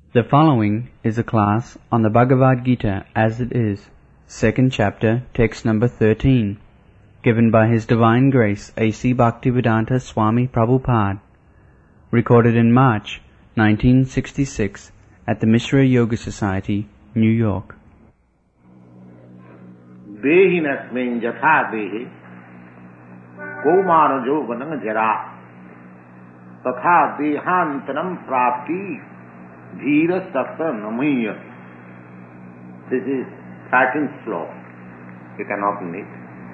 The following is a class on the Bhagavad Gita as it is, second chapter, text number 13, given by His Divine Grace A.C. Bhaktivedanta Swami Prabhupada, recorded in March 1966 at the Mishra Yoga Society, New York. Dehinasmin yatha dehi kaumana yovanam jara tatha dehantanam prapti dhira sattva namiyati. This is 13th sloka. You can open it.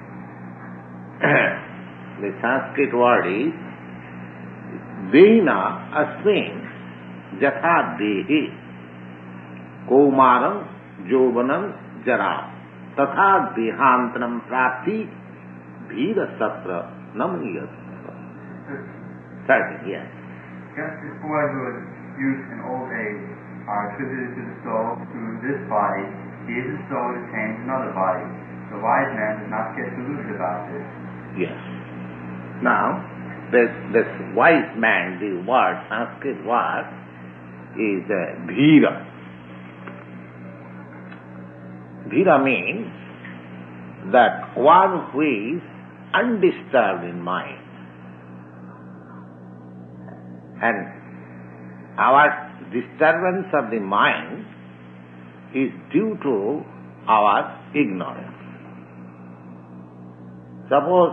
The Sanskrit word is Dehina asmin yatha dehi kaumaram yovanam jara तथा देहांतरम प्राप्ति भीर सत्र नमनीय. Certainly, yes. Just as boyhood, youth, and old age are attributed to the soul through this body, he is the soul that attains another body. The wise man does not get deluded about this. Yes. Now, this wise man, the word, Sanskrit word, is Bhira. Dhira means that one who is undisturbed in mind. And our disturbance of the mind is due to our ignorance. Suppose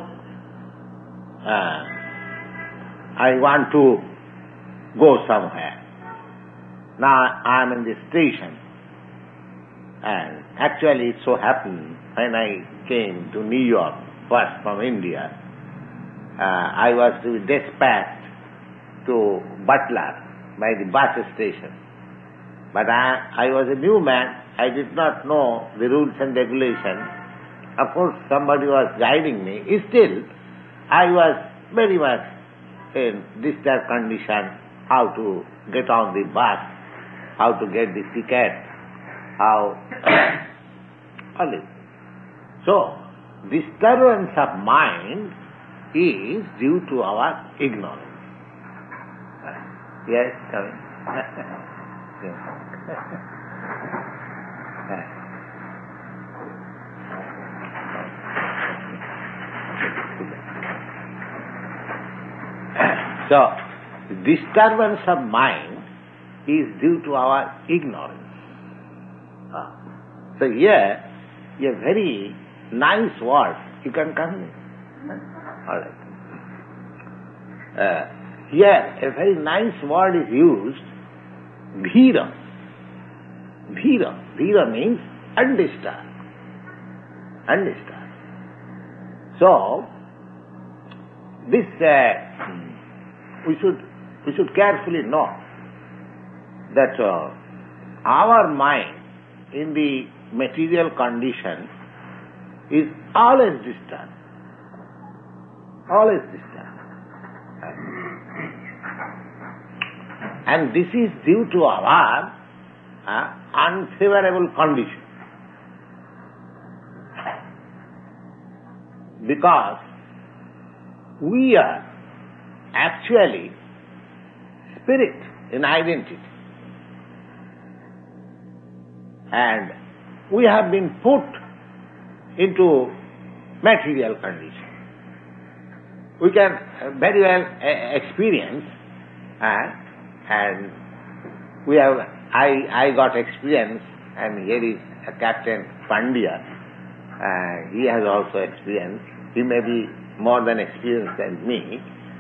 I want to go somewhere. Now I am in the station. And actually it so happened when I came to New York first from India, I was to be dispatched to Butler by the bus station. But I was a new man, I did not know the rules and regulations. Of course somebody was guiding me. Still, I was very much in disturbed condition, how to get on the bus, how to get the ticket, how all it. So, disturbance of mind is due to our ignorance. Yes, come in. So, disturbance of mind is due to our ignorance. So here, a very nice word. You can come in. All right. Here, a very nice word is used, Bhira. Bhira. Bhira means undisturbed. Undisturbed. So, this we should carefully know that our mind in the material condition is always disturbed. Always disturbed. And this is due to our unfavorable condition. Because we are actually spirit in identity. And we have been put into material condition. We can very well experience, and we have. I got experience, and here is Captain Pandya. He has also experience. He may be more than experienced than me.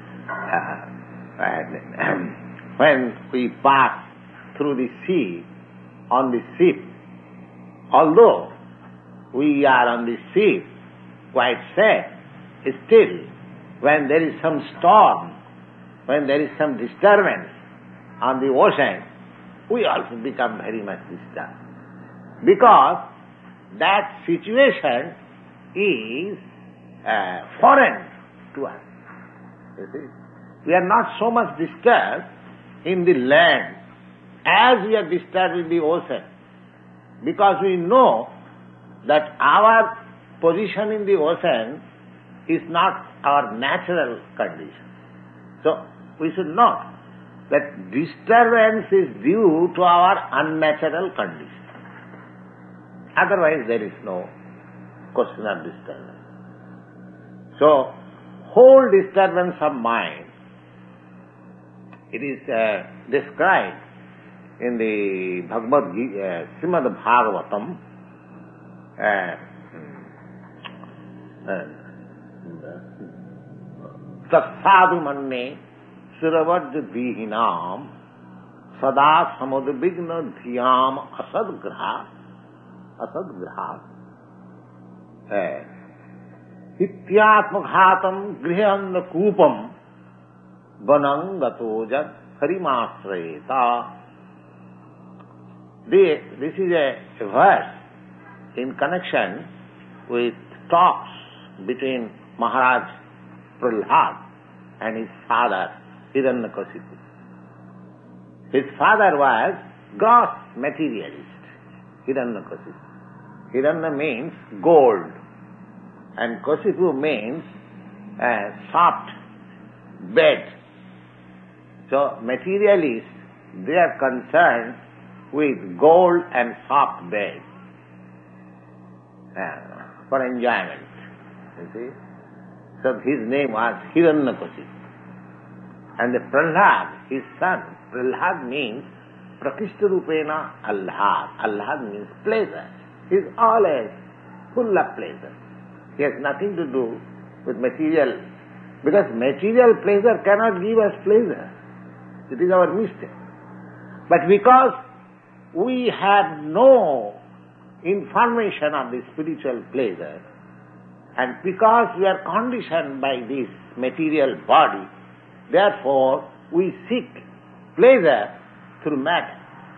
And when we pass through the sea on the ship, although we are on the ship quite safe, still when there is some storm, when there is some disturbance on the ocean, we also become very much disturbed. Because that situation is foreign to us. You see? We are not so much disturbed in the land as we are disturbed in the ocean. Because we know that our position in the ocean is not our natural condition. So we should know that disturbance is due to our unnatural condition. Otherwise there is no question of disturbance. So, whole disturbance of mind, it is described in the Bhagavad Gita, Srimad Bhagavatam, Tassadu manne Suravaj Dihinam Sada Samudvigna Dhyam Asadgraha Hityatmaghatam Grihanda Kupam Vanangatojat Harimasrayeta. This is a verse in connection with talks between Maharaj Prahlad and his father Hiranyakasipu. His father was gross materialist, Hiranyakasipu. Hiranya means gold and Kasipu means soft bed. So materialists, they are concerned with gold and soft bed for enjoyment. You see? So his name was Hiranyakasipu. And the Prahlad, his son, Prahlad means Prakishta Rupena Allad. Allad means pleasure. He is always full of pleasure. He has nothing to do with material, because material pleasure cannot give us pleasure. It is our mistake. But because we have no information of the spiritual pleasure, and because we are conditioned by this material body, therefore we seek pleasure through matter.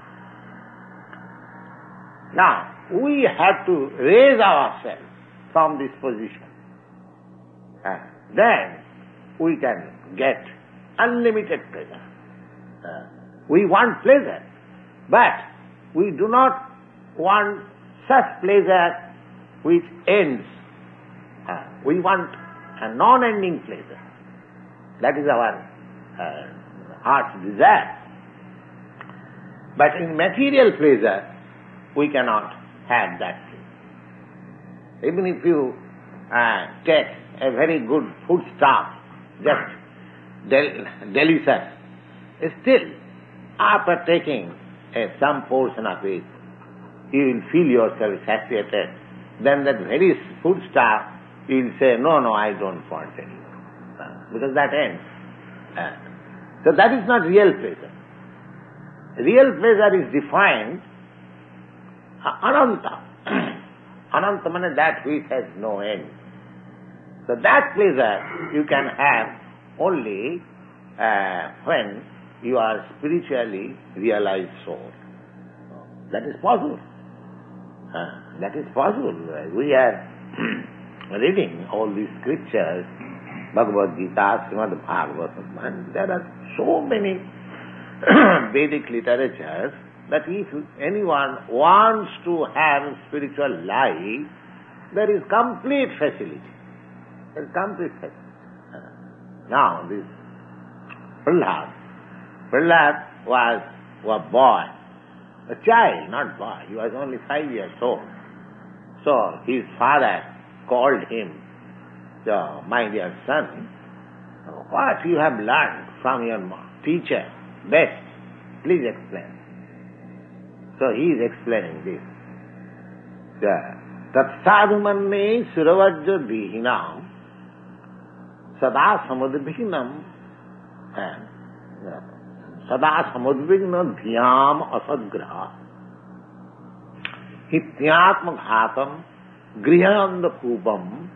Now, we have to raise ourselves from this position. And then we can get unlimited pleasure. We want pleasure, but we do not want such pleasure which ends. We want a non-ending pleasure. That is our heart's desire. But in material pleasure, we cannot have that pleasure. Even if you take a very good foodstuff, just delicious, still, after taking some portion of it, you will feel yourself satiated. Then that very foodstuff, you will say, no, I don't want any. Because that ends. So that is not real pleasure. Real pleasure is defined ananta. Ananta means that which has no end. So that pleasure you can have only when you are spiritually realized soul. That is possible. That is possible. We are reading all these scriptures, Bhagavad Gita, Srimad Bhagavatam, and there are so many Vedic literatures that if anyone wants to have spiritual life, there is complete facility. There is complete facility. Now, this Prahlad was a boy, a child, not boy. He was only 5 years old. So his father called him, my dear son, what you have learned from your teacher, best, please explain. So he is explaining this. Tat sadhu manne suravajja dihinam sada samudvignam sada samudvigna dhyam asadgraha hityatma ghatam grihanda kupam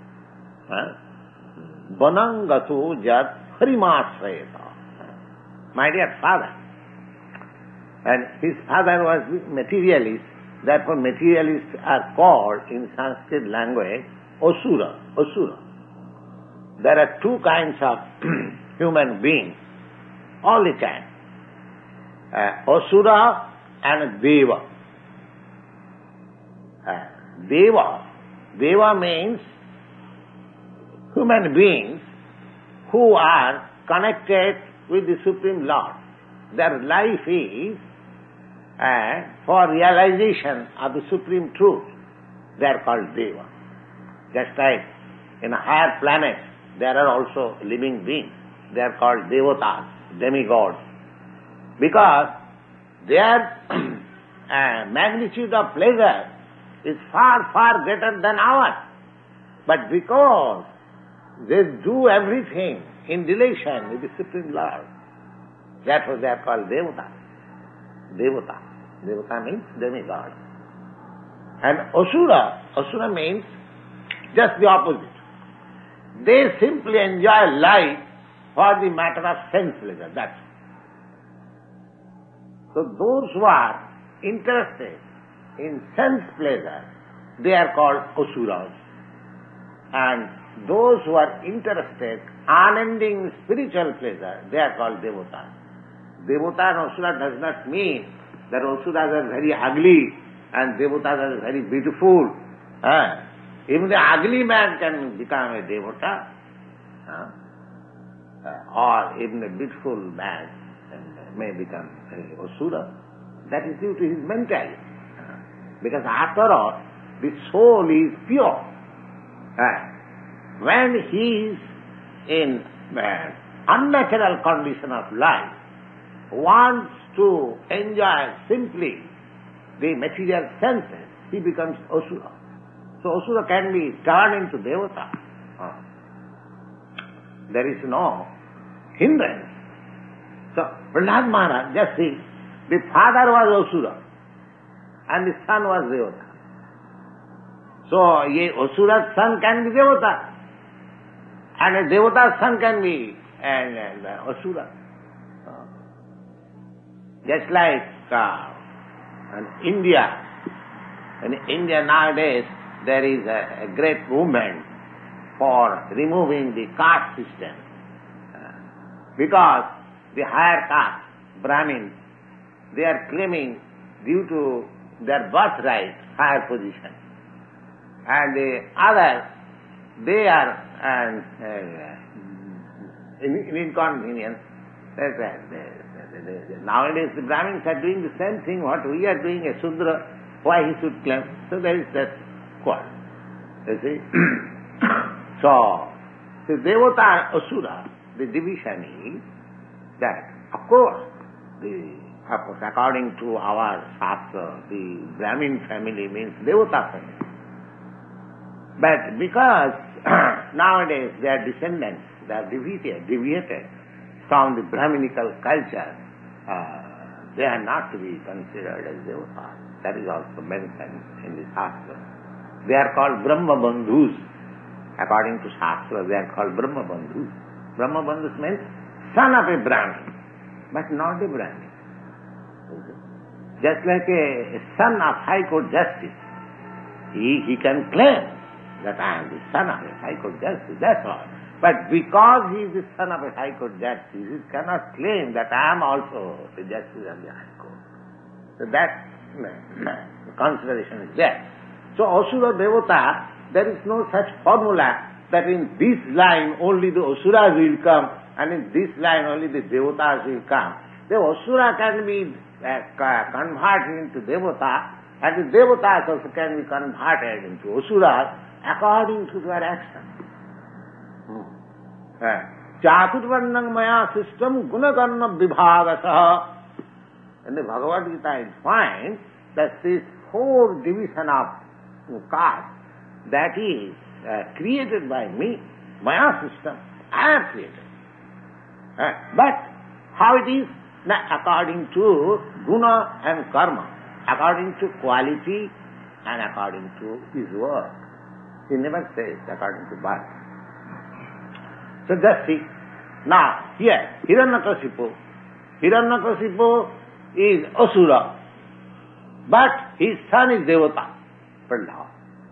banangato jat harimasrayata. My dear father, and his father was materialist, therefore materialists are called in Sanskrit language Asura. There are two kinds of human beings all the time. Asura and Deva. Deva means human beings who are connected with the Supreme Lord. their life is for realization of the supreme truth. They are called Deva. Just like in higher planets, there are also living beings. They are called Devatas, demigods. Because their magnitude of pleasure is far, far greater than ours. But because they do everything in relation with the Supreme Lord, therefore they are called Devatas. Devata. Devata means demigod. And Asura means just the opposite. They simply enjoy life for the matter of sense pleasure, that's all. So those who are interested in sense pleasure, they are called Asuras. And those who are interested unending spiritual pleasure, they are called Devatas. Devata and Asura does not mean that Asuras are very ugly and Devatas are very beautiful. Even the ugly man can become a Devata, or even a beautiful man may become a Asura. That is due to his mentality. Because after all, the soul is pure. When he is in unnatural condition of life, wants to enjoy simply the material senses, he becomes Asura. So Asura can be turned into Devata. There is no hindrance. So Prahlad Maharaj, just see, the father was Asura and the son was Devata. So Asura's son can be Devata and a Devata's son can be an Asura. Just like in India nowadays there is a great movement for removing the caste system. Because the higher caste, Brahmins, they are claiming due to their birthright higher position. And the others, they are in inconvenience. Nowadays the Brahmins are doing the same thing what we are doing, a Sudra, why he should claim. So there is that quarrel. You see? So Devata and Asura, the division is that, of course, according to our Shastra, the Brahmin family means Devata family. But because nowadays their descendants, they are deviated from the Brahminical culture, they are not to be considered as Devatas. That is also mentioned in the Shastra. They are called Brahma Bandhus. According to Shastra, they are called Brahma Bandhus. Brahma Bandhus means son of a Brahmin, but not a Brahmin. Just like a son of High Court Justice, he can claim that I am the son of a High Court Justice, that's all. But because he is the son of a High Court Justice, he cannot claim that I am also the Justice of the High Court. So that consideration is there. So Asura Devata, there is no such formula that in this line only the Asuras will come and in this line only the Devatas will come. The Asura can be converted into Devata and the Devatas also can be converted into Asuras according to their action. Chaturvarnam maya system gunakarna vibhagasaha. In the Bhagavad Gita it finds that this whole division of caste that is created by me, maya system, I have created. But how it is? According to guna and karma, according to quality and according to his work. He never says according to birth. So just see. Now here, Hiranyakasipu is Asura, but his son is Devata, Prahlad.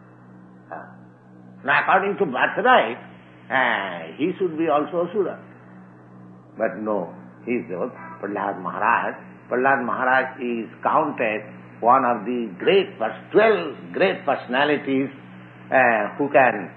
Now according to birthright, he should be also Asura. But no, he is Devata. Prahlad Maharaj is counted one of the 12 great personalities who can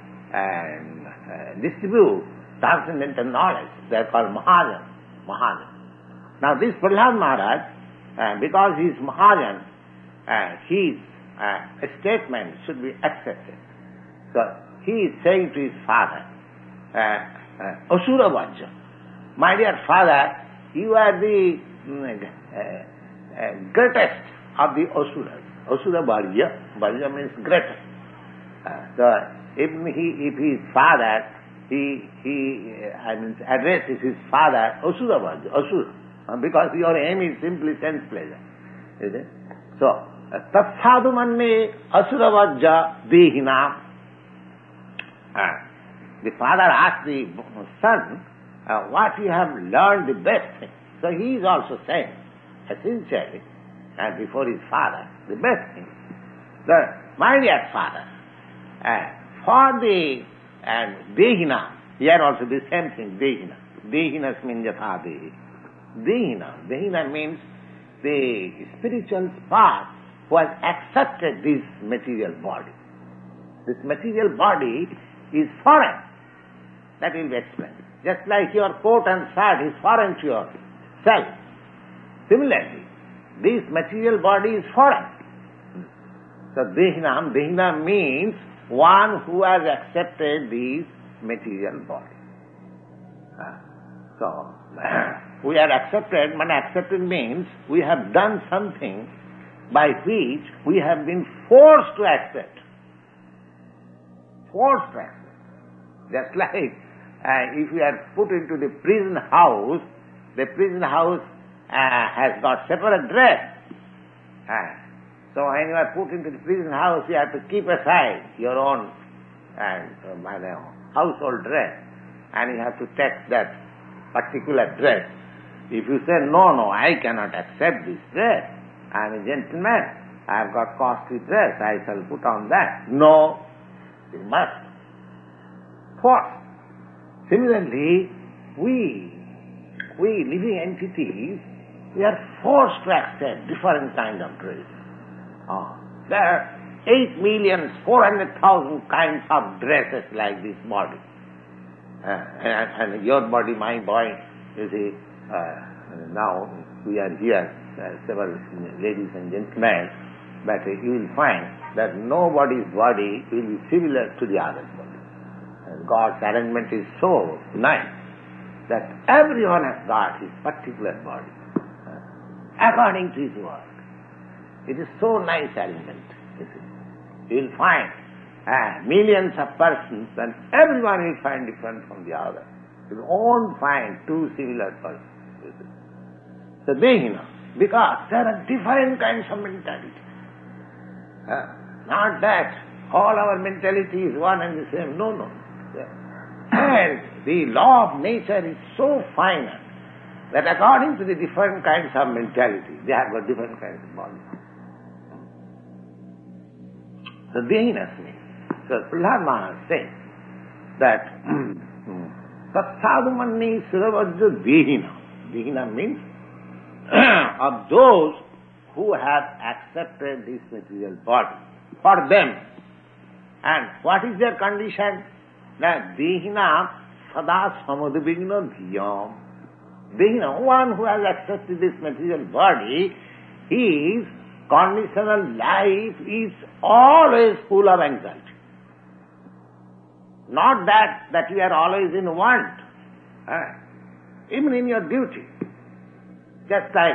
distribute transcendental knowledge. They are called Mahajan. Now this Prahlad Maharaj, because he is Mahajan, his statement should be accepted. So he is saying to his father, Asura Vajja, my dear father, you are the greatest of the Asuras. Asura Vajja means greatest. So if his father, addresses his father Asura Vajja, Asura, because your aim is simply sense pleasure. Is it? So, Tatsadhu manne Asura Vajja Dehina. The father asked the son, what you have learned the best thing. So he is also saying, essentially, before his father, the best thing. My dear father, for the Dehina, here also the same thing, Dehina. Dehina means Yatha Dehi. Dehina means the spiritual part who has accepted this material body. This material body is foreign. That will be explained. Just like your coat and shirt is foreign to yourself. Similarly, this material body is foreign. So Dehina means one who has accepted this material body. So, we are accepted, when accepted means we have done something by which we have been forced to accept. Forced to accept. Just like if we are put into the prison house has got separate dress. So when you are put into the prison house, you have to keep aside your own household dress, and you have to take that particular dress. If you say, no, I cannot accept this dress, I am a gentleman, I have got costly dress, I shall put on that. No, you must. Force. Similarly, we living entities, we are forced to accept different kind of dress. There are 8,400,000 kinds of dresses like this body. And your body, my body, you see, now we are here, several ladies and gentlemen, but you will find that nobody's body will be similar to the other body. And God's arrangement is so nice that everyone has got his particular body according to his work. It is so nice arrangement. You will find millions of persons, and everyone will find different from the other. You won't find two similar persons. So Dehina, because there are different kinds of mentality. Not that all our mentality is one and the same. No. And the law of nature is so fine that according to the different kinds of mentality, they have got different kinds of bodies. So Dehina means. So Prahlad Maharaj says that Tatsadhu manni Suravajja Dehina. Dehina means of those who have accepted this material body. For them. And what is their condition? That Dehina Sada Samadvigna Dhyam. Dehina, one who has accepted this material body, his conditional life is always full of anxiety. Not that you are always in want. Even in your duty. Just like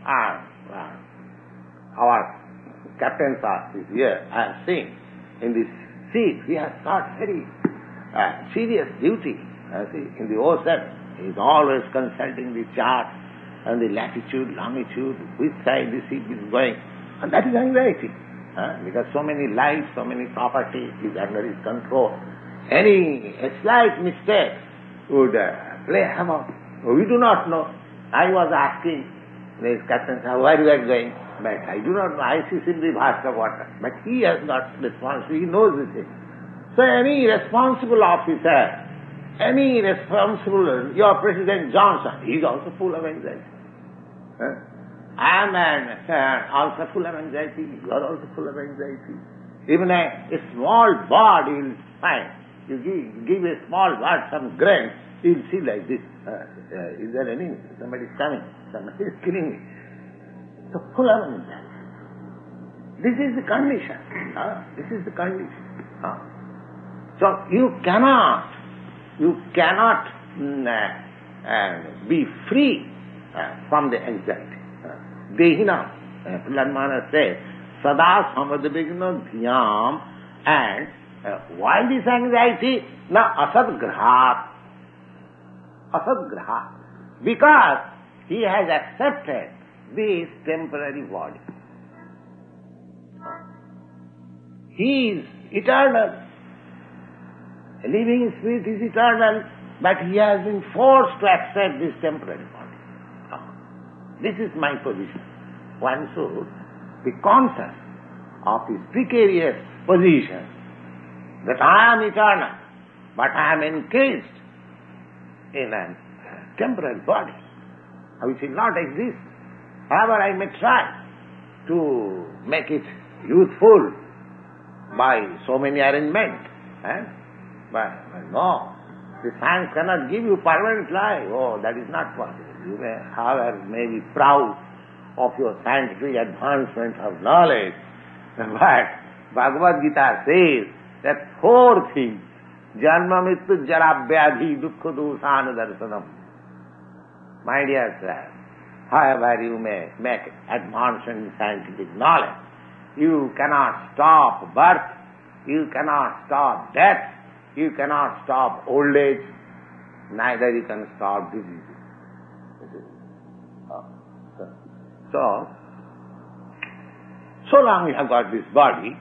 our captain is here, I have seen in this seat, he has got very serious duty. In the ocean, he is always consulting the chart and the latitude, longitude, which side the ship is going. And that is anxiety. Because so many lives, so many property is under his control. Any slight mistake would play havoc. We do not know. I was asking the captain, where you are going? But I do not know. I see simply vast of water. But he has got responsibility. He knows this thing. So any responsible officer, your President Johnson, he is also full of anxiety. I am also full of anxiety. You are also full of anxiety. Even a small bird you will find. You give a small bird some grain, he will see like this. Is there somebody is coming? somebody is killing me. So full of anxiety. This is the condition. This is the condition. So you cannot be free from the anxiety. Dehina, Prahlad Maharaj says, Sada samadvigna dhyam, and why this anxiety? Na asadgrahat. Asadgrahat. Because he has accepted this temporary body. He is eternal. A living spirit is eternal, but he has been forced to accept this temporary body. This is my position. One should be conscious of his precarious position, that I am eternal, but I am encased in a temporary body, which will not exist. However, I may try to make it useful by so many arrangements. But no, the science cannot give you permanent life. Oh, that is not possible. You may, however, may be proud of your scientific advancement of knowledge, but Bhagavad Gita says that 4 things, janma mittu jara vyadhi dukkha dosana darsanam. My dear sir, however you may make advancement in scientific knowledge, you cannot stop birth, you cannot stop death, you cannot stop old age, neither you can stop diseases. So long we have got this body,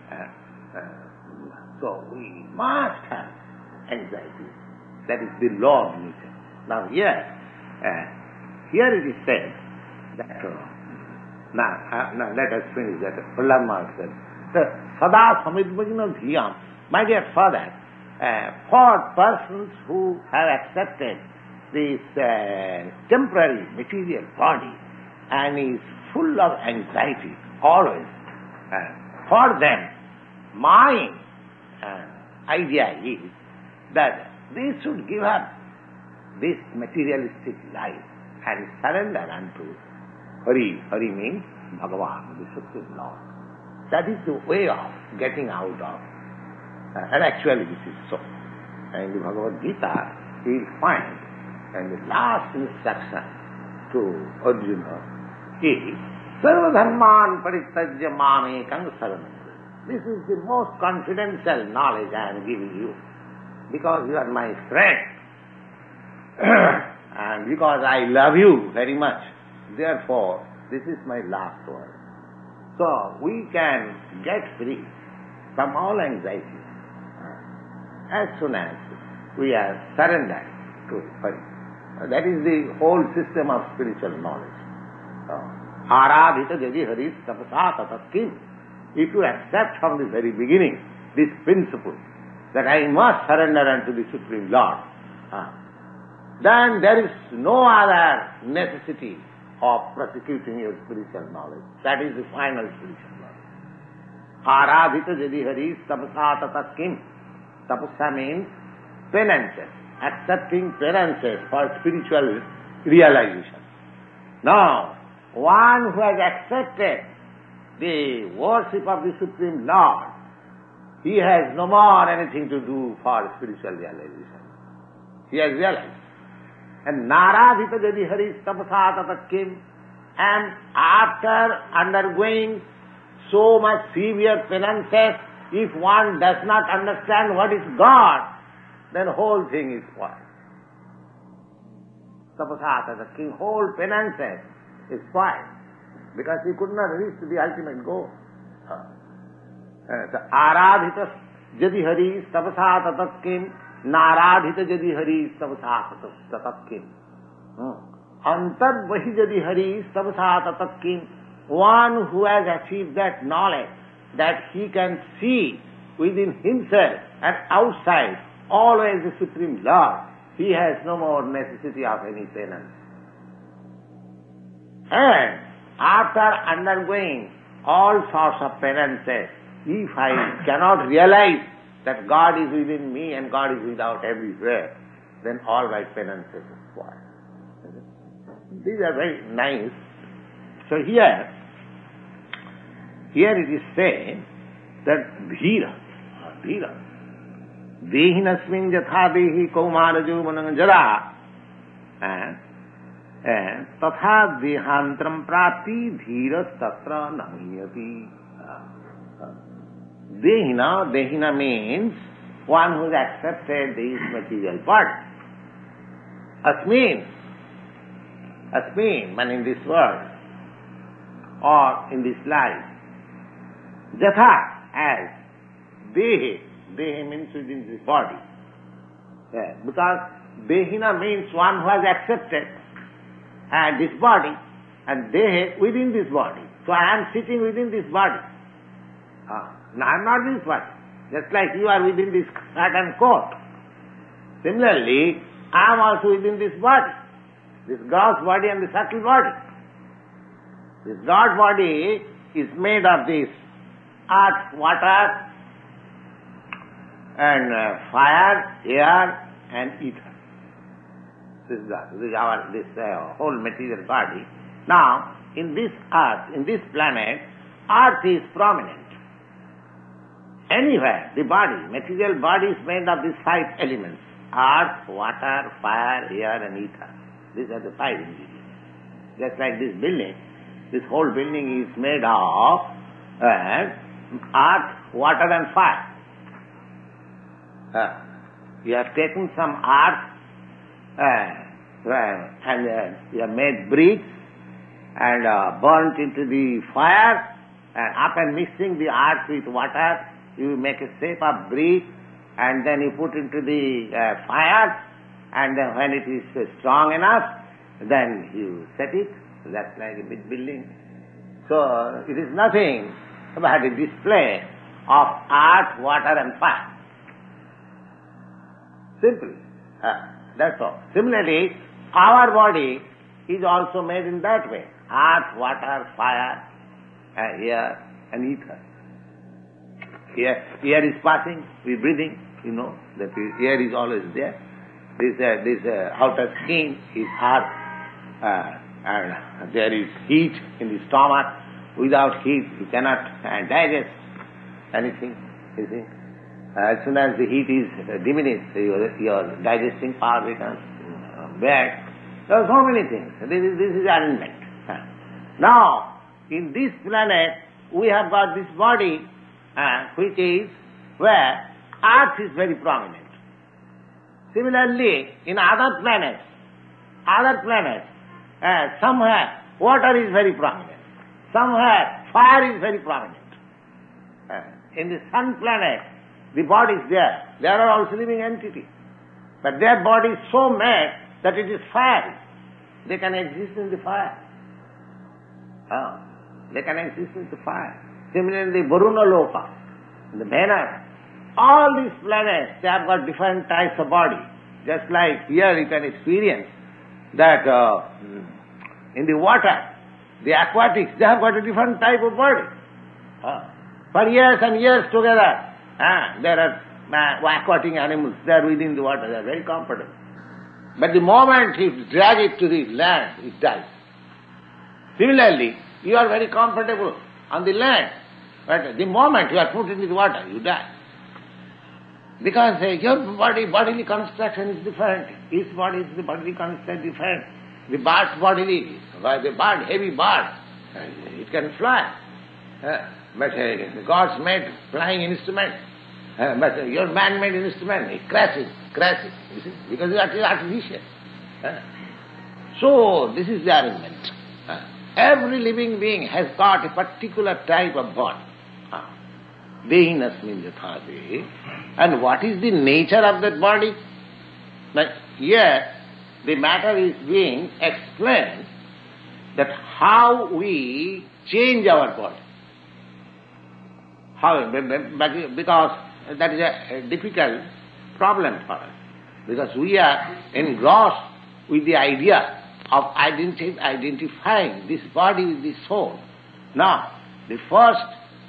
so we must have anxiety. That is the law of nature. Now here it is said that, now let us finish that. Prahlad Maharaj said, Sada samidvagna dhyam. My dear father, for persons who have accepted this temporary material body and is full of anxiety always, for them, my idea is that they should give up this materialistic life and surrender unto Hari. Hari means Bhagavan, the Supreme Lord. That is the way of getting out of. And actually this is so. And in the Bhagavad Gita, we will find, and the last instruction to Arjuna is, Sarva dharman parityajya mamekam saranam. This is the most confidential knowledge I am giving you, because you are my friend, and because I love you very much. Therefore, this is my last word. So, we can get free from all anxiety as soon as we are surrendered to Hari. That is the whole system of spiritual knowledge. Aradhita jadi haris tapasa tatatkim. If you accept from the very beginning this principle that I must surrender unto the Supreme Lord, then there is no other necessity of prosecuting your spiritual knowledge. That is the final spiritual knowledge. Aradhita jadi haris tapasa tatatkim. Tapasa means penances, accepting penances for spiritual realization. Now, one who has accepted the worship of the Supreme Lord, he has no more anything to do for spiritual realization. He has realized. And Naradhita jadi haris tapasa tatatkim, and after undergoing so much severe penances, if one does not understand what is God, then whole thing is spoiled. Tapasa tatatkim, whole penances is spoiled, because he could not reach to the ultimate goal. So, aradhita jadi haris tapasa tatatkim, naradhita jadi haris tapasa tatatkim. Antad vahi jadi haris tapasa tatatkim. One who has achieved that knowledge, that he can see within himself and outside always the Supreme Lord, he has no more necessity of any penance. And after undergoing all sorts of penances, if I cannot realize that God is within me and God is without everywhere, then all my penances are spoiled. These are very nice. So here it is said that Dhira, Dehinasmin Jatha Dehi Kaumarajo Mananjara, Tatha Dehantram Prati Dhiras Tatra Namiyati. Dehina means one who has accepted this material body. Asmin, man in this world or in this life. Jatha, as Dehi means within this body. Because Dehina means one who has accepted this body, and Dehi within this body. So I am sitting within this body. Now I am not this body. Just like you are within this hat and coat. Similarly, I am also within this body. This gross body and the subtle body. This gross body is made of this earth, water, and fire, air, and ether. This is our whole material body. Now, in this earth, in this planet, earth is prominent. Anywhere, the body, material body is made of these 5 elements. Earth, water, fire, air, and ether. These are the 5 ingredients. Just like this building, this whole building is made of earth, water, and fire. You have taken some earth and you have made bricks and burnt into the fire, and after mixing the earth with water, you make a shape of brick, and then you put into the fire, and then when it is strong enough, then you set it. That's like a big building. So it is nothing but a display of earth, water, and fire. Simple. That's all. Similarly, our body is also made in that way. Earth, water, fire, air, and ether. Air is passing, we are breathing, you know, that air is always there. This outer skin is earth, and there is heat in the stomach. Without heat, you cannot digest anything, you see. As soon as the heat is diminished, your digesting power becomes bad. There are so many things. This is arrangement. Now, in this planet, we have got this body, which is where earth is very prominent. Similarly, in other planets, somewhere water is very prominent. Somewhere fire is very prominent. In the sun planet, the body is there. There are also living entities. But their body is so made that it is fiery. They can exist in the fire. They can exist in the fire. Similarly, Varuna Loka, the Venus, all these planets, they have got different types of body. Just like here you can experience that in the water, the aquatics, they have got a different type of body. For years and years together, there are aquatic animals, they are within the water, they are very comfortable. But the moment you drag it to the land, it dies. Similarly, you are very comfortable on the land, but the moment you are put into the water, you die. Because your bodily construction is different. Each body is the bodily construction different. The bird's body, the bird, heavy bird, it can fly. But God's made flying instrument. But your man-made instrument, it crashes, you see, because it is artificial. So, this is the arrangement. Every living being has got a particular type of body. Dehinasmin jatha dehi. And what is the nature of that body? Like here, the matter is being explained that how we change our body. How? Because that is a difficult problem for us. Because we are engrossed with the idea of identifying this body with the soul. Now, the first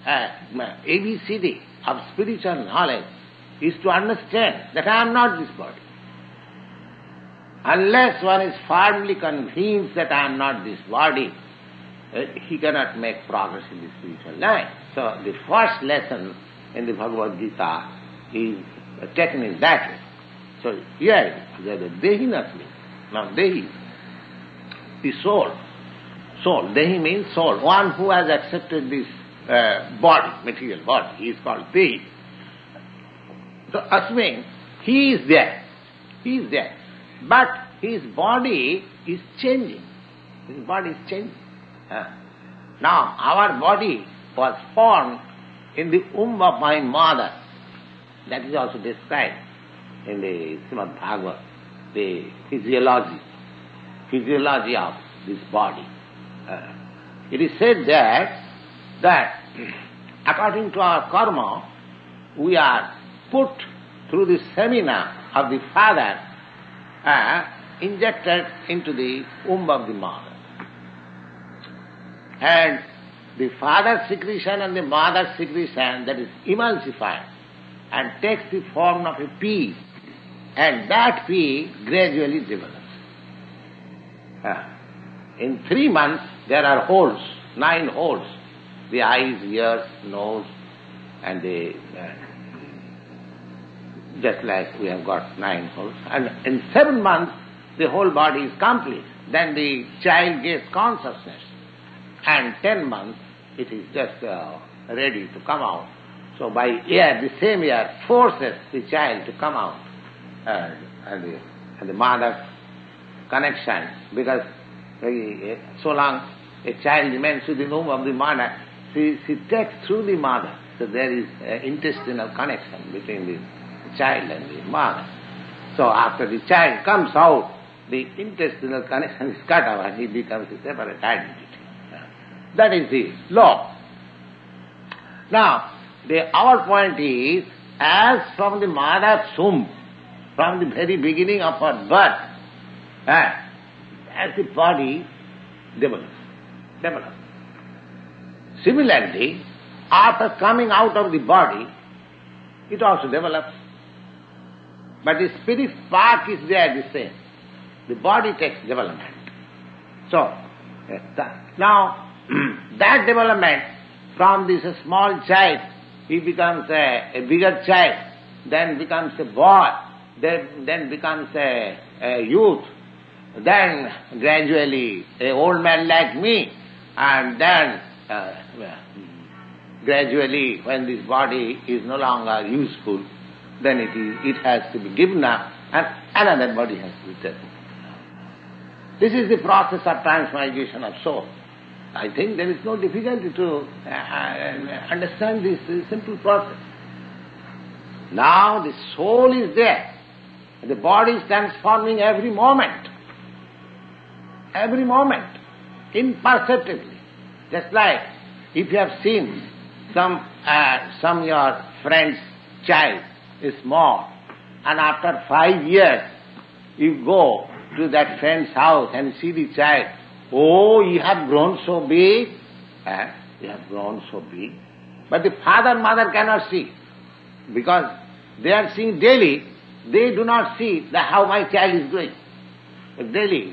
ABCD of spiritual knowledge is to understand that I am not this body. Unless one is firmly convinced that I am not this body, he cannot make progress in the spiritual life. So the first lesson in the Bhagavad Gita is taken in that way. So here, the Dehi Nasmi. Now Dehi, the soul. Soul. Dehi means soul. One who has accepted this body, material body, he is called Dehi. So Asmin, he is there. He is there. But his body is changing. His body is changing. Now, our body was formed in the womb of my mother. That is also described in the Srimad Bhagavad, the physiology of this body. It is said that according to our karma, we are put through the semina of the father, injected into the womb of the mother. And the father's secretion and the mother's secretion, that is emulsified and takes the form of a pea, and that pea gradually develops. In 3 months there are holes, 9 holes, the eyes, ears, nose, and the just like we have got 9 holes. And in 7 months the whole body is complete. Then the child gets consciousness. And 10 months it is just ready to come out. So by year, the same year, forces the child to come out. And the mother's connection, because so long a child remains with the womb of the mother, she takes through the mother. So there is intestinal connection between the child and the mother. So after the child comes out, the intestinal connection is cut off and he becomes a separate identity. That is the law. Now, our point is, as from the mother's womb, from the very beginning of her birth, as the body develops. Similarly, after coming out of the body, it also develops. But the spirit spark is there the same. The body takes development. So, now, that development from this small child, he becomes a bigger child, then becomes a boy, then becomes a youth, then gradually an old man like me, and then gradually when this body is no longer useful, then it has to be given up and another body has to be taken. This is the process of transmigration of soul. I think there is no difficulty to understand this simple process. Now the soul is there. The body is transforming every moment. Every moment. Imperceptibly. Just like if you have seen some your friend's child is small, and after 5 years you go to that friend's house and see the child. Oh, you have grown so big. You have grown so big. But the father and mother cannot see. Because they are seeing daily, they do not see how my child is growing. Daily.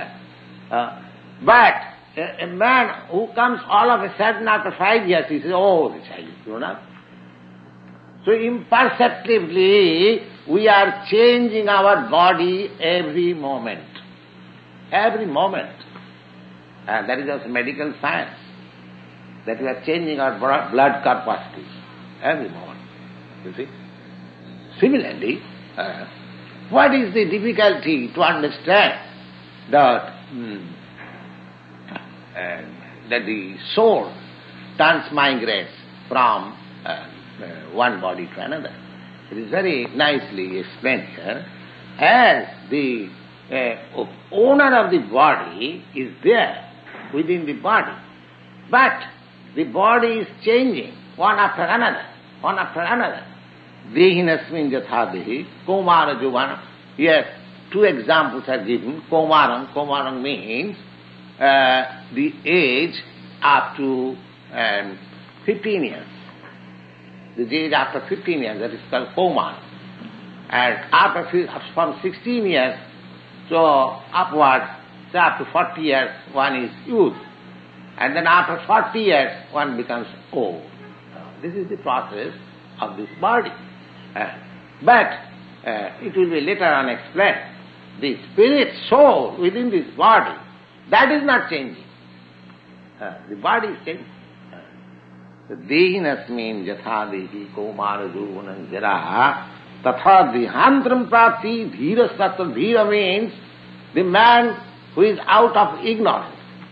But a man who comes all of a sudden after 5 years, he says, oh, the child is grown up. So imperceptibly, we are changing our body every moment. Every moment. That is also medical science. That we are changing our blood corpuscles every moment. You see? Similarly, what is the difficulty to understand that the soul transmigrates from one body to another? It is very nicely explained here. As the owner of the body is there within the body, but the body is changing one after another, one after another. Dehinasmin jatha dehi, komara juvana. Yes, 2 examples are given. Komaram means the age up to 15 years. The age after 15 years, that is called Komar. And from 16 years So upwards, so after 40 years one is youth, and then after 40 years one becomes old. This is the process of this body. But it will be later on explained. The spirit soul within this body, that is not changing. The body is changing. Dehinasmin jatha dehi komara juvanam jara tatha dehantram prati dhira sattva. Dhira means the man who is out of ignorance.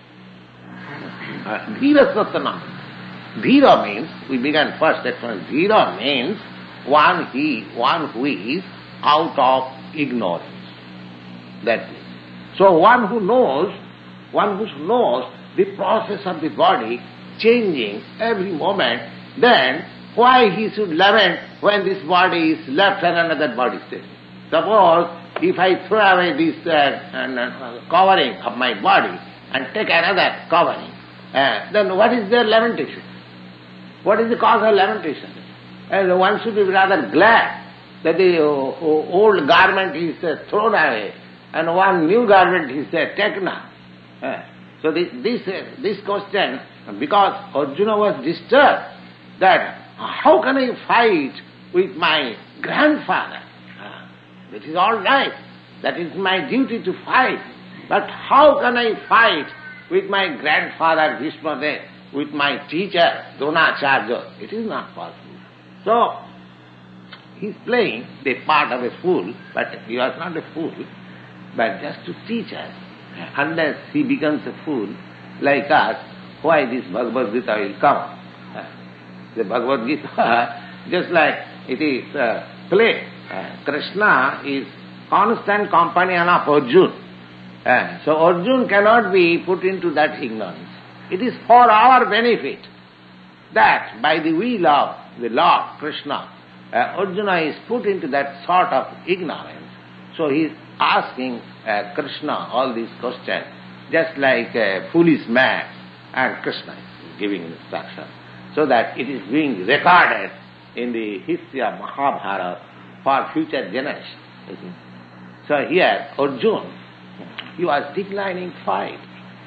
Dhira sattva. Dhira means, we began first explanation, dhira means one who is out of ignorance. That means. So one who knows the process of the body changing every moment, then why he should lament when this body is left and another body is taken? Suppose if I throw away this covering of my body and take another covering, then what is their lamentation? What is the cause of lamentation? And one should be rather glad that the old garment is thrown away and one new garment is taken up. So this question, because Arjuna was disturbed that how can I fight with my grandfather? That is all right. That is my duty to fight. But how can I fight with my grandfather Bhishma, with my teacher Dronacharya? It is not possible. So he is playing the part of a fool, but he was not a fool, but just to teach us. Unless he becomes a fool like us, why this Bhagavad Gita will come? The Bhagavad Gita, just like it is play. Krishna is constant companion of Arjuna. So Arjuna cannot be put into that ignorance. It is for our benefit that by the will of the Lord Krishna, Arjuna is put into that sort of ignorance. So he is asking Krishna all these questions, just like a foolish man, and Krishna is giving instruction, so that it is being recorded in the history of Mahabharata for future generations. So here Arjuna, he was declining fight,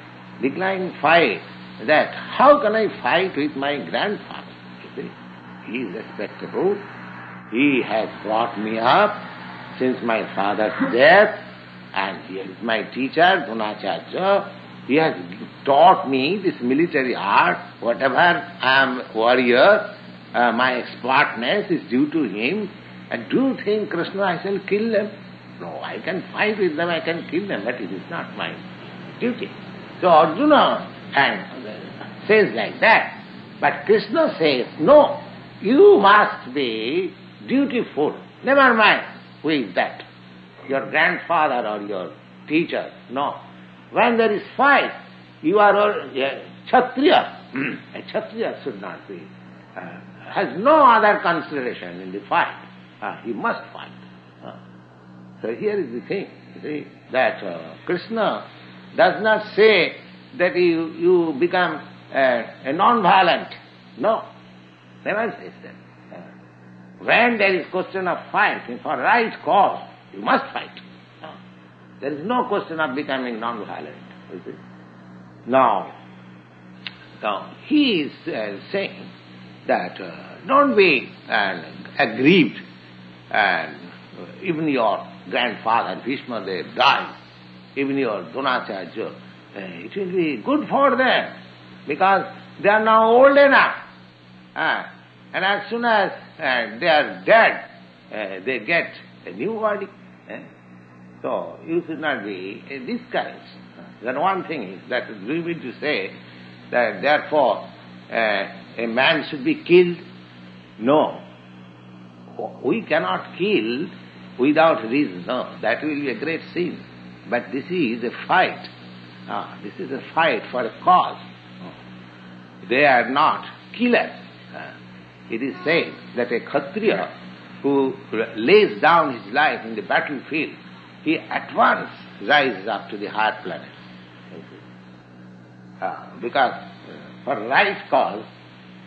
that how can I fight with my grandfather? You see, he is respectable, he has brought me up since my father's death, and he is my teacher, Dronacharya. He has taught me this military art, whatever I am warrior, my expertness is due to him. And do you think, Krishna, I shall kill them? No, I can fight with them, I can kill them, but it is not my duty. So Arjuna says like that. But Krishna says, no, you must be dutiful. Never mind who is that, your grandfather or your teacher. No. When there is fight, you are a Kshatriya. A Kshatriya should not be, has no other consideration in the fight. He must fight. So here is the thing, you see, that Krishna does not say that you become a non-violent. No, never says that. When there is question of fight, for right cause, you must fight. There is no question of becoming non-violent. You see. Now he is saying that don't be aggrieved, and even your grandfather Bhishma, they died, even your Dronacharya, it will be good for them, because they are now old enough. And as soon as they are dead, they get a new body. So you should not be discouraged. Then one thing is that we mean to say that therefore a man should be killed. No. We cannot kill without reason. No, that will be a great sin. But this is a fight. This is a fight for a cause. They are not killers. It is said that a Kshatriya who lays down his life in the battlefield, he at once rises up to the higher planet. Because for right cause,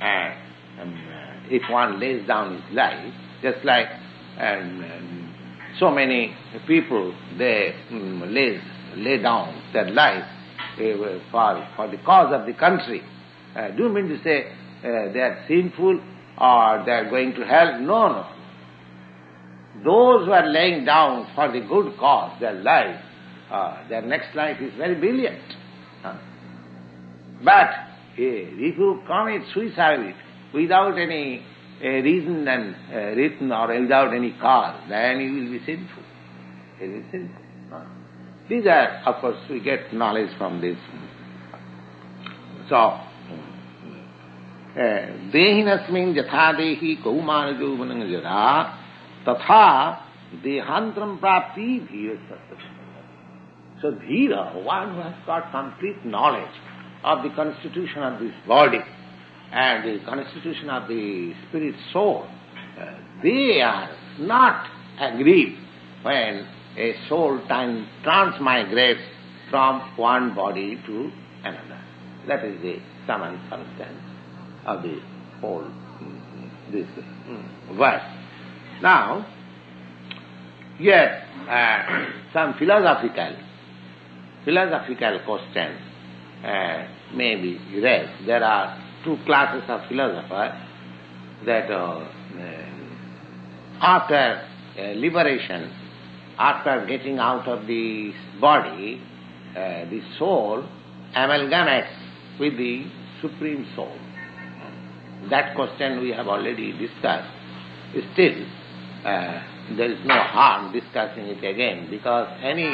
if one lays down his life, just like so many people, they lay down their life for the cause of the country. Do you mean to say they are sinful or they are going to hell? No. Those who are laying down for the good cause, their life, their next life is very brilliant. But if you commit suicide without any reason and written or without any cause, then you will be sinful. It is sinful. These are, of course, we get knowledge from this. So, dehinasmin yatha dehi kaumana jovanam jara tatha dehantram prapti dhira sattva. So dhira, one who has got complete knowledge of the constitution of this body and the constitution of the spirit soul, they are not aggrieved when a soul transmigrates from one body to another. That is the common substance of the whole this verse. Now, here some philosophical questions may be raised. There are two classes of philosophers that after liberation, after getting out of the body, the soul amalgamates with the Supreme Soul. That question we have already discussed. Still, there is no harm discussing it again, because any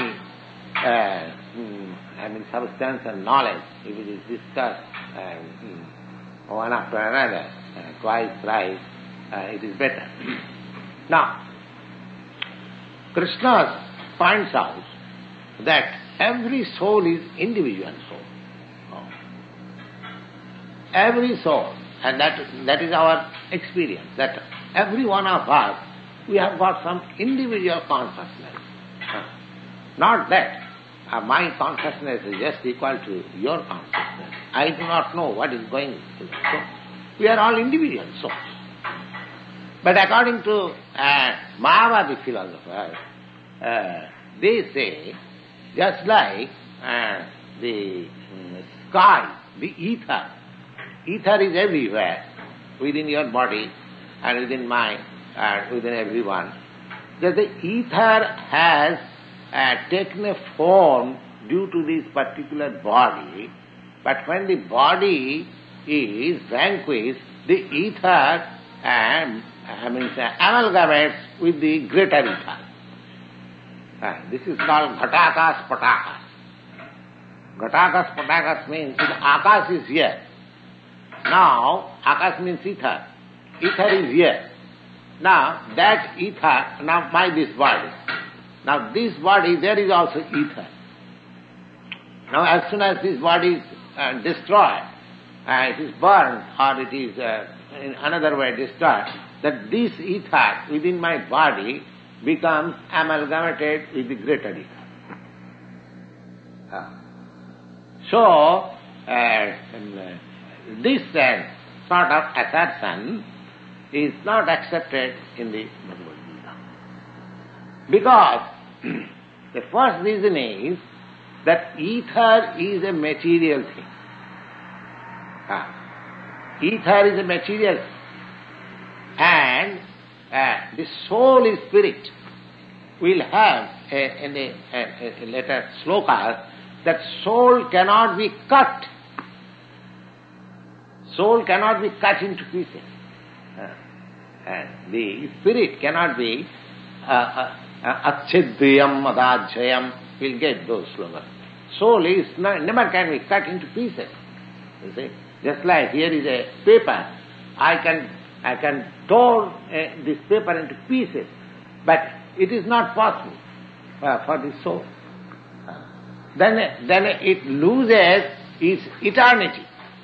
substance and knowledge, if it is discussed one after another, twice, thrice, it is better. Now, Krishna points out that every soul is individual soul. Every soul, and that is our experience, that every one of us, we have got some individual consciousness. Not that my consciousness is just equal to your consciousness. I do not know what is going on. So, we are all individual souls. But according to Mayavadi philosophers, they say, just like the sky, the ether is everywhere, within your body and within mine and within everyone, that the ether has taken a form due to this particular body, but when the body is vanquished, the ether amalgamates with the greater ether. This is called Ghatakas Patakas. Ghatakas Patakas means Akas is here. Now, Akas means ether. Ether is here. Now, that ether, now this body. Now, this body, there is also ether. Now, as soon as this body is destroyed, it is burned, or it is in another way destroyed, that this ether within my body becomes amalgamated with the greater ether. So, this sort of assertion is not accepted in the Bhagavad Gita. Because the first reason is that ether is a material thing. Ether is a material thing. And the soul is spirit. We'll have in the later slokas that soul cannot be cut. Soul cannot be cut into pieces. And the spirit cannot be achchidyam adajayam. We'll get those slogans. Soul is never can be cut into pieces. You see, just like here is a paper, I can tear this paper into pieces, but it is not possible for the soul. Then it loses its eternity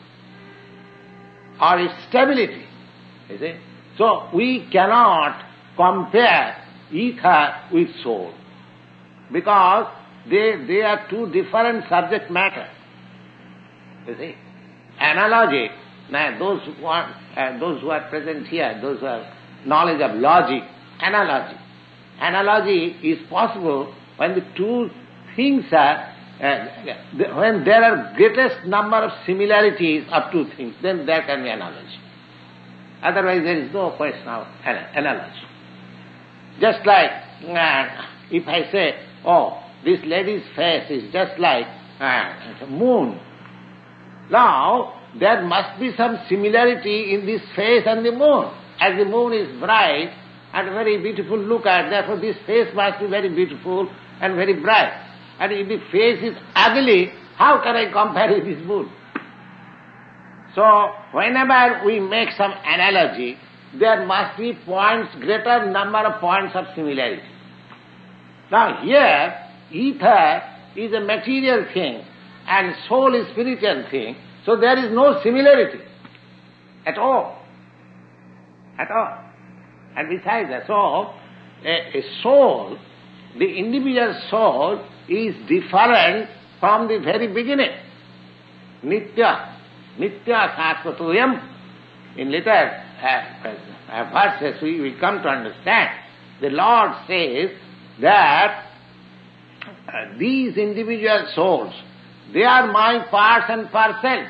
or its stability. You see? So we cannot compare ether with soul, because they are two different subject matters. You see? Analogy, now those who are present here, those who have knowledge of logic, analogy. analogy is possible when the two things are, when there are greatest number of similarities of two things, then there can be analogy. Otherwise there is no question of analogy. Just like if I say, oh, this lady's face is just like the moon. Now, there must be some similarity in this face and the moon. As the moon is bright and very beautiful to look at, therefore this face must be very beautiful and very bright. And if the face is ugly, how can I compare with this moon? So, whenever we make some analogy, there must be points, greater number of points of similarity. Now here, ether is a material thing and soul is spiritual thing, so there is no similarity at all. At all. And besides that, so a soul, the individual soul is different from the very beginning. Nitya Sasvatuyam. In later verses we come to understand. The Lord says that these individual souls, they are my parts and parcels.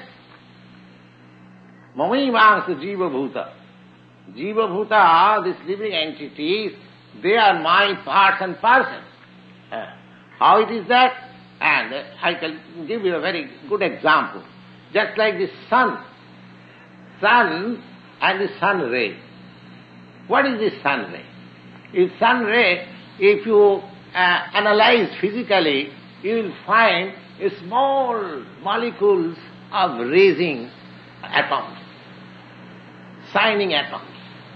Mamaivansa Jiva Bhuta. Jiva Bhuta, these living entities, they are my parts and parcels. How it is that? And I can give you a very good example. Just like the sun and the sun ray. What is the sun ray? If you analyze physically, you will find small molecules of raising atoms, shining atoms.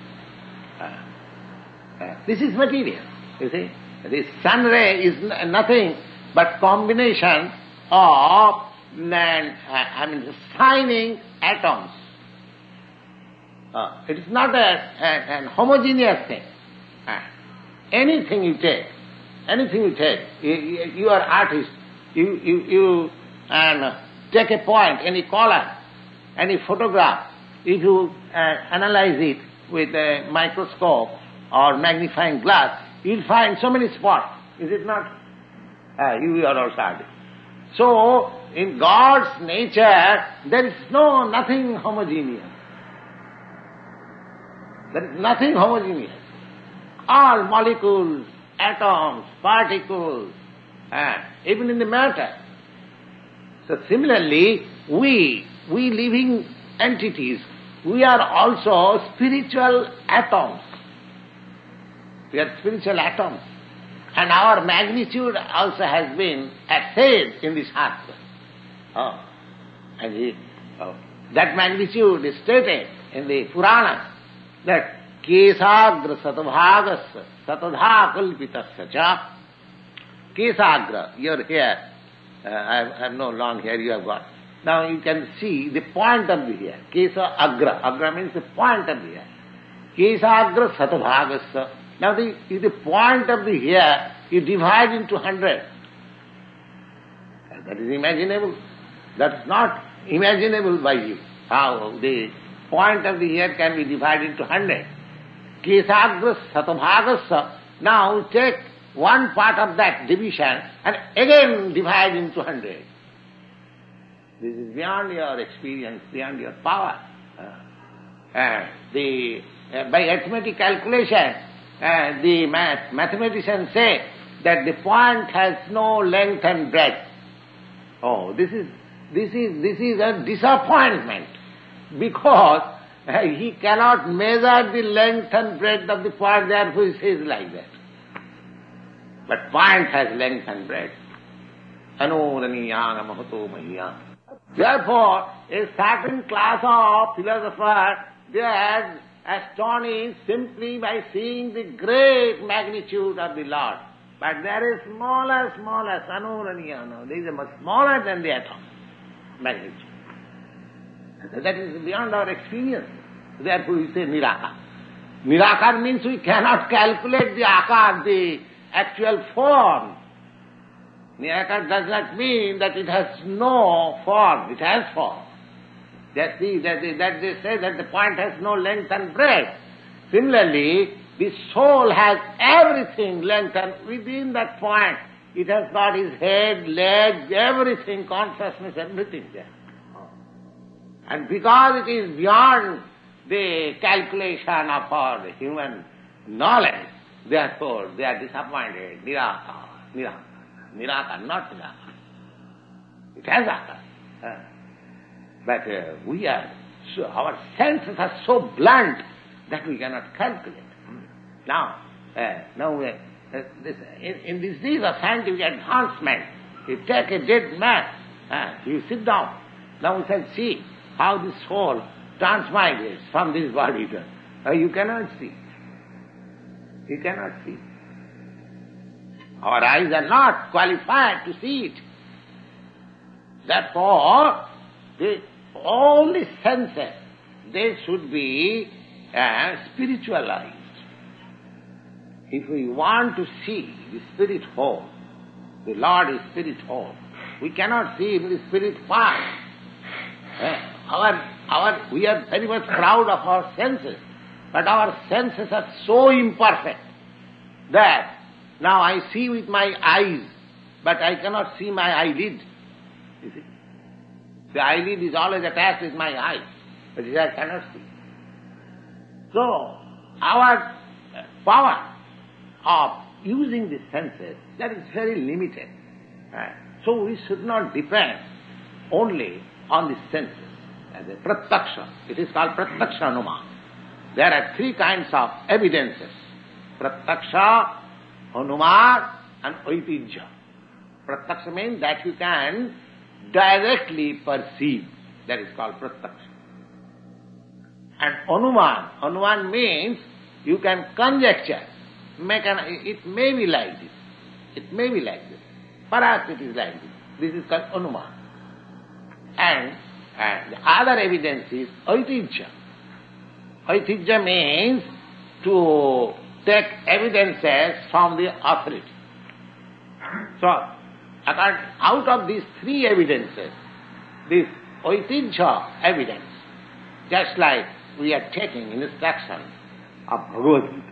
This is material, you see. The sun ray is nothing but combination of shining atoms. It is not a homogeneous thing. Anything you take, you are artist, you take a point, any color, any photograph, if you analyze it with a microscope or magnifying glass, you'll find so many spots, is it not? You are also artist. So, in God's nature, there is nothing homogeneous. There is nothing homogeneous. All molecules, atoms, particles, even in the matter. So similarly, we living entities, we are also spiritual atoms. We are spiritual atoms. And our magnitude also has been assayed in the Shastra. That magnitude is stated in the Purana, that Kesagra Satavagasya Satadha Kalpitasya Cha. Kesagra, your hair, I have no long hair, you have got. Now you can see the point of the hair. Kesa Agra. Agra means the point of the hair. Kesagra Satavagasya. Now the point of the hair, you divide into 100. That is imaginable. That is not imaginable by you. How the point of the hair can be divided into 100. Kesagra Satavagasya. Now take one part of that division and again divide into 100. This is beyond your experience, beyond your power. By arithmetic calculation, the mathematicians say that the point has no length and breadth. Oh, this is a disappointment, because he cannot measure the length and breadth of the point, therefore he says like that. But point has length and breadth. Anuraniyana mahato mahiyana. Therefore, a certain class of philosophers, they are astonished simply by seeing the great magnitude of the Lord. But there is smaller, anuraniyana. There is a much smaller than the atom magnitude. That is beyond our experience. Therefore we say Nirakar. Nirakar means we cannot calculate the akar, the actual form. Nirakar does not mean that it has no form, it has form. That they say that the point has no length and breadth. Similarly, The soul has everything lengthened within that point. It has got his head, legs, everything, consciousness, everything there. And because it is beyond the calculation of our human knowledge, therefore they are disappointed. Nirakara, not Nirakara. It has occurred. But our senses are so blunt that we cannot calculate. Now, in these days of scientific advancement, you take a dead man, you sit down. Now we can see how the soul transmigrates from this body to you cannot see. You cannot see. Our eyes are not qualified to see it. Therefore, all the senses, they should be spiritualized. If we want to see the spirit whole, the Lord is spirit whole, we cannot see Him in the spirit part. We are very much proud of our senses, but our senses are so imperfect that now I see with my eyes, but I cannot see my eyelid. You see? The eyelid is always attached with my eye, but I cannot see. So, our power of using the senses, that is very limited. So we should not depend only on the senses. As a pratyaksha, it is called pratyaksha anumana. There are three kinds of evidences: pratyaksha, anumana, and aitijya. Pratyaksha means that you can directly perceive. That is called pratyaksha. And anumana means you can conjecture. It may be like this. It may be like this. Perhaps it is like this. This is called anumana. And the other evidence is aitijya. Aitijya means to take evidences from the authority. So, out of these three evidences, this aitijya evidence, just like we are taking instructions of Bhagavad Gita,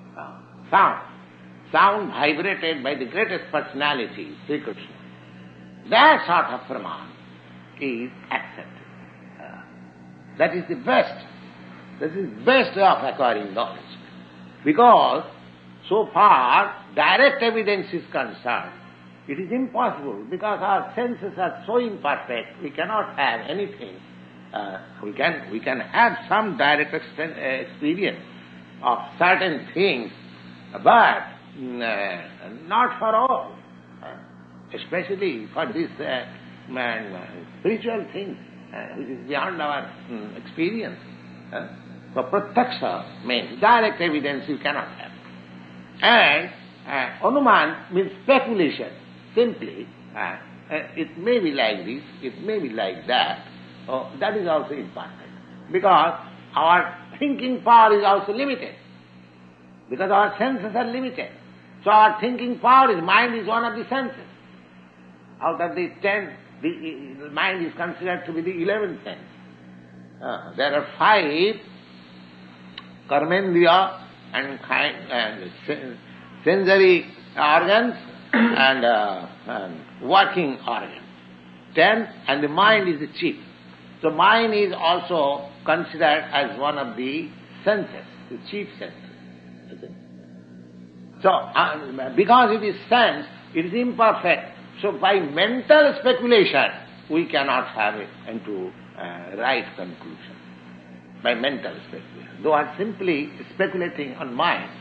sound vibrated by the greatest personality, Sri Krishna, that sort of praman is accepted. That is the best. That is the best way of acquiring knowledge. Because so far direct evidence is concerned, it is impossible because our senses are so imperfect, we cannot have anything. We can have some direct experience of certain things, but not for all. Especially for this spiritual things, which is beyond our experience. So pratyaksha means direct evidence you cannot have. And anuman means speculation. Simply, it may be like this, it may be like that. That is also imperfect. Because our thinking power is also limited. Because our senses are limited. So our thinking power is, mind is one of the senses. Out of the 10, the mind is considered to be the 11th sense. There are 5 karmendriya and sensory organs and working organs. 10, and the mind is the chief. So mind is also considered as one of the senses, the chief senses. So because it is sense, it is imperfect. So by mental speculation, we cannot have it into right conclusion. By mental speculation. Though are simply speculating on mind,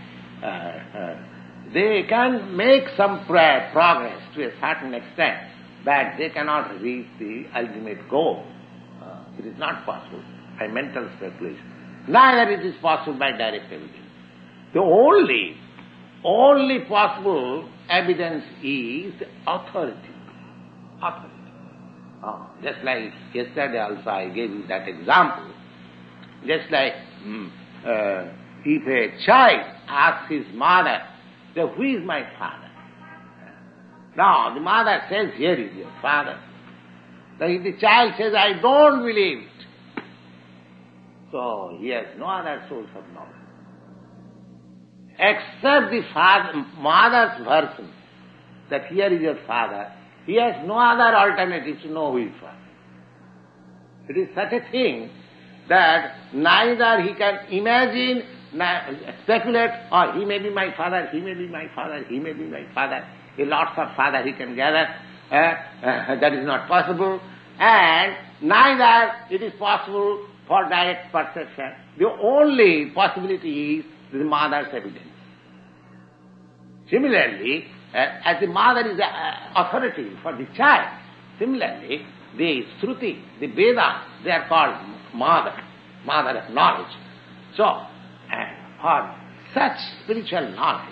they can make some progress to a certain extent, but they cannot reach the ultimate goal. It is not possible by mental speculation. Neither it is possible by direct evidence. The only possible evidence is authority. Authority. Just like yesterday also I gave you that example. Just like if a child asks his mother, who is my father? Now the mother says, here is your father. Now if the child says, I don't believe it, so he has no other source of knowledge. accept the mother's version, that here is your father, he has no other alternative to know who is father. It is such a thing that neither he can imagine, speculate, or he may be my father, he may be my father, he may be my father. A lots of father he can gather. That is not possible. And neither it is possible for direct perception. The only possibility is the mother's evidence. Similarly, as the mother is the authority for the child, similarly, the Shruti, the Vedas, they are called mother of knowledge. So, for such spiritual knowledge,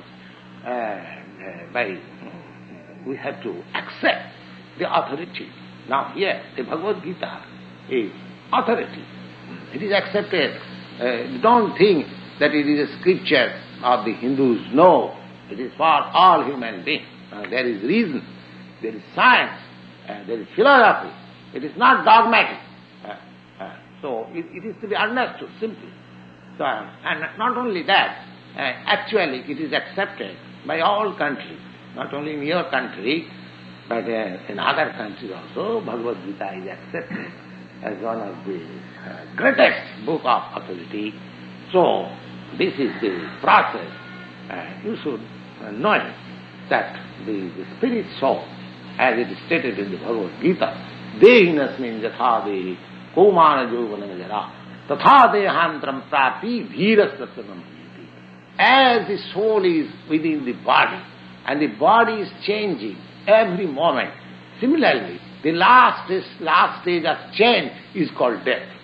we have to accept the authority. Now here, the Bhagavad Gita is authority. It is accepted. Don't think that it is a scripture of the Hindus. No, it is for all human beings. There is reason, there is science, there is philosophy. It is not dogmatic. So it is to be understood simply. So, and not only that, actually it is accepted by all countries, not only in your country, but in other countries also. Bhagavad Gita is accepted as one of the greatest book of authority. So this is the process. You should know it, that the spirit soul, as it is stated in the Bhagavad Gita, Dehinasmin yatha dehi kaumana jovana jara tatha dehantram prapi dhiras satyanam. As the soul is within the body, and the body is changing every moment, similarly, the last stage of change is called death.